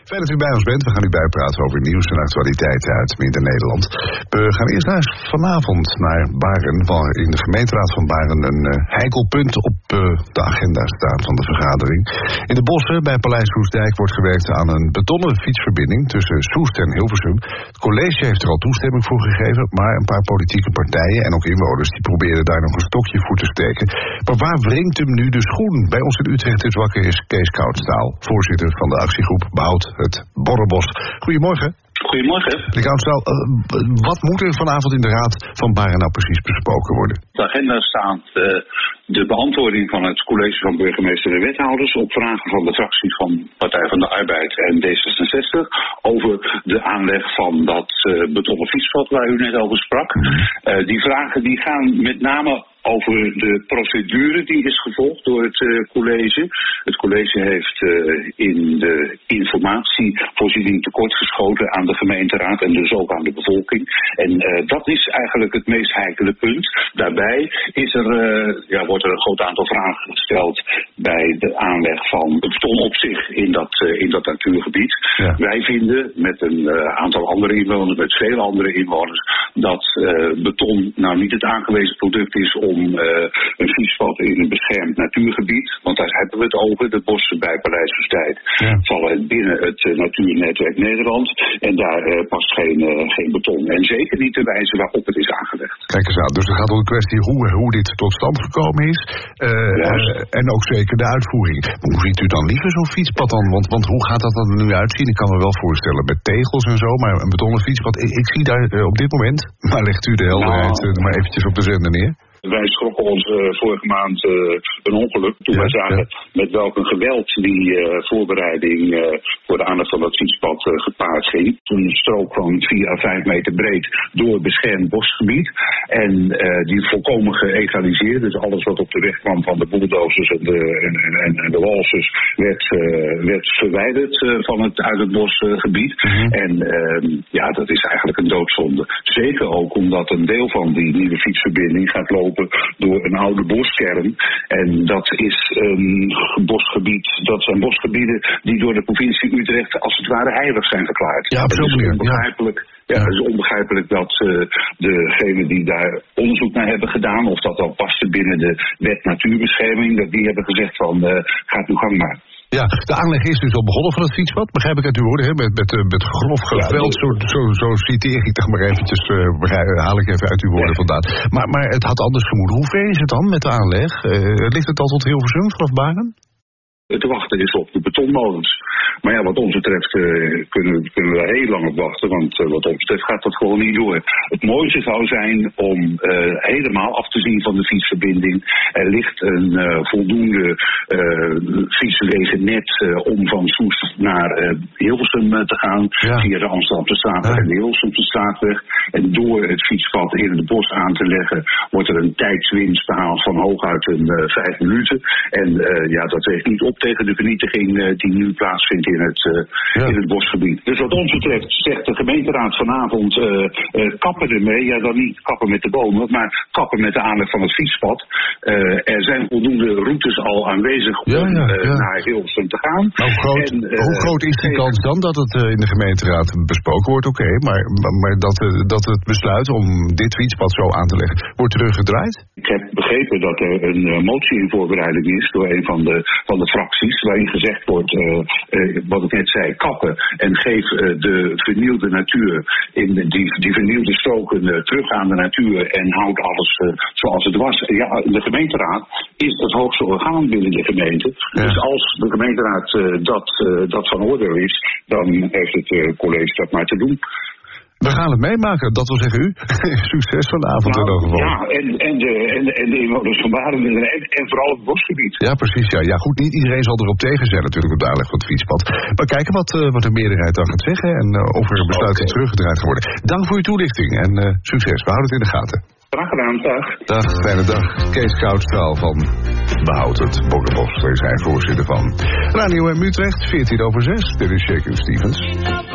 Fijn dat u bij ons bent. We gaan u bijpraten over nieuws en actualiteiten uit Midden-Nederland. We gaan eerst vanavond naar Baren, waar in de gemeenteraad van Baren een heikel punt op de agenda staat van de vergadering. In de bossen bij Paleis Soestdijk wordt gewerkt aan een betonnen fietsverbinding tussen Soest en Hilversum. Het college heeft er al toestemming voor gegeven, maar een paar politieke partijen en ook inwoners die proberen daar nog een stokje voor te steken. Maar waar wringt hem nu de schoen? Bij ons in Utrecht is wakker is Kees Koudstaal, voorzitter van de actiegroep Behoud het Borrebos. Goedemorgen. Goedemorgen. Meneer Koudstaal, wat moet er vanavond in de Raad van Baren nou precies besproken worden? Op de agenda staat de beantwoording van het college van burgemeester en wethouders op vragen van de fracties van Partij van de Arbeid en D66 over de aanleg van dat betonnen fietspad waar u net over sprak. Die vragen die gaan met name over de procedure die is gevolgd door het college. Het college heeft in de informatievoorziening tekortgeschoten aan de gemeenteraad en dus ook aan de bevolking. En dat is eigenlijk het meest heikele punt. Daarbij is wordt er een groot aantal vragen gesteld bij de aanleg van het beton op zich in dat natuurgebied. Ja. Wij vinden met een aantal andere inwoners, met veel andere inwoners, dat beton nou niet het aangewezen product is om een fietspad in een beschermd natuurgebied, want daar hebben we het over. De bossen bij Paleis Soestdijk vallen binnen het Natuurnetwerk Nederland en daar past geen beton. En zeker niet de wijze waarop het is aangelegd. Kijk eens aan, dus het gaat om de kwestie hoe dit tot stand gekomen is en ook zeker de uitvoering. Maar hoe ziet u dan liever zo'n fietspad dan? Want hoe gaat dat er nu uitzien? Ik kan me wel voorstellen met tegels en zo, maar een betonnen fietspad, ik zie daar op dit moment, maar legt u de helderheid maar eventjes op de zender neer? Wij schrokken ons vorige maand een ongeluk toen wij zagen met welk een geweld die voorbereiding voor de aanleg van dat fietspad gepaard ging. Toen een strook van 4 à 5 meter breed door beschermd bosgebied. En die volkomen geëgaliseerd. Dus alles wat op de weg kwam van de bulldozers en de walsers werd verwijderd uit het bosgebied. En dat is eigenlijk een doodzonde. Zeker ook omdat een deel van die nieuwe fietsverbinding gaat lopen door een oude boskern. En dat is een bosgebied, dat zijn bosgebieden die door de provincie Utrecht als het ware heilig zijn verklaard. Ja, absoluut. Het is onbegrijpelijk. Ja, het is onbegrijpelijk dat degenen die daar onderzoek naar hebben gedaan, of dat dan paste binnen de wet natuurbescherming, dat die hebben gezegd van gaat uw gang maar. Ja, de aanleg is dus al begonnen van het fietspad, begrijp ik uit uw woorden, hè? Met grof geweld, zo citeer ik toch maar eventjes, haal ik even uit uw woorden vandaan. Maar het had anders gemoeten. Hoe ver is het dan met de aanleg? Ligt het al tot Hilversum vanaf Baren? Te wachten is op de betonmolens. Maar ja, wat ons betreft kunnen we daar heel lang op wachten, want wat ons betreft gaat dat gewoon niet door. Het mooiste zou zijn om helemaal af te zien van de fietsverbinding. Er ligt een voldoende fietswegennet om van Soest naar Hilversum te gaan, via de Amsterdamsestraatweg en de Hilversumsestraatweg. En door het fietspad in het bos aan te leggen, wordt er een tijdswinst behaald van hooguit 5 minuten. En dat weegt niet op tegen de vernietiging die nu plaatsvindt in het bosgebied. Dus wat ons betreft zegt de gemeenteraad vanavond kappen ermee. Ja, dan niet kappen met de bomen, maar kappen met de aanleg van het fietspad. Er zijn voldoende routes al aanwezig om naar Hilversum te gaan. Nou, hoe groot is die kans dan dat het in de gemeenteraad besproken wordt? Oké, maar dat het besluit om dit fietspad zo aan te leggen wordt teruggedraaid? Ik heb begrepen dat er een motie in voorbereiding is door een van de fracties, waarin gezegd wordt, wat ik net zei, kappen en geef de vernielde natuur, die vernielde stroken terug aan de natuur en houd alles zoals het was. Ja, de gemeenteraad is het hoogste orgaan binnen de gemeente. Ja. Dus als de gemeenteraad dat van oordeel is, dan heeft het college dat maar te doen. We gaan het meemaken, dat wil zeggen u. Succes vanavond in ieder geval. Ja, en de inwoners van Baren en vooral het bosgebied. Ja, precies. Ja, goed, niet iedereen zal erop tegen zijn natuurlijk op de aanleg van het fietspad. Maar kijken wat de meerderheid dan gaat zeggen en of er een besluit teruggedraaid gaat worden. Dank voor uw toelichting en succes. We houden het in de gaten. Graag gedaan, dag. Dag, fijne dag. Kees Koudstaal van Behoud het Borrebos. Daar is hij voorzitter van Radio M Utrecht, 14:06. Dit is Shakin' Stevens.